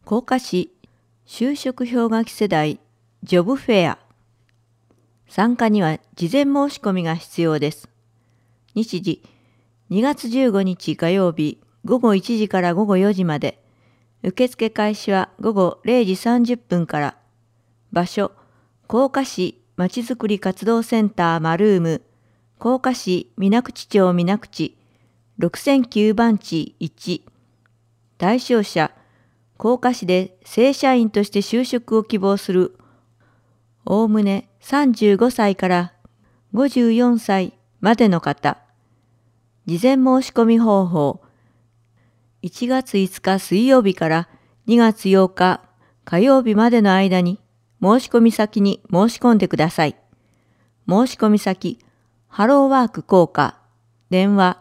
甲賀市就職氷河期世代ジョブフェア。参加には事前申し込みが必要です。日時2月15日火曜日午後1時から午後4時まで。受付開始は午後0時30分から。場所甲賀市まちづくり活動センターマルーム、甲賀市水口町水口6009番地1。対象者甲賀市で正社員として就職を希望するおおむね35歳から54歳までの方。事前申し込み方法。1月5日水曜日から2月8日火曜日までの間に申し込み先に申し込んでください。申し込み先、ハローワーク甲賀、電話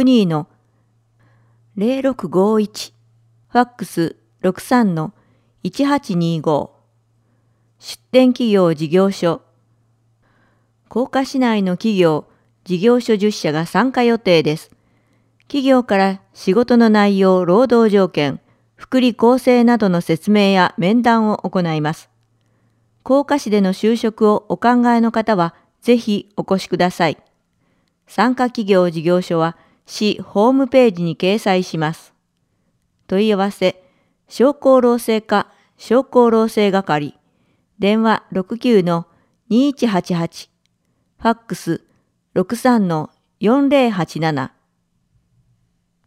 62-0651、ファックス63-1825。出展企業事業所。甲賀市内の企業、事業所10社が参加予定です。企業から仕事の内容、労働条件、福利厚生などの説明や面談を行います。甲賀市での就職をお考えの方は、ぜひお越しください。参加企業事業所は市ホームページに掲載します。問い合わせ、商工労政課商工労政係、電話69-2188、ファックス63-4087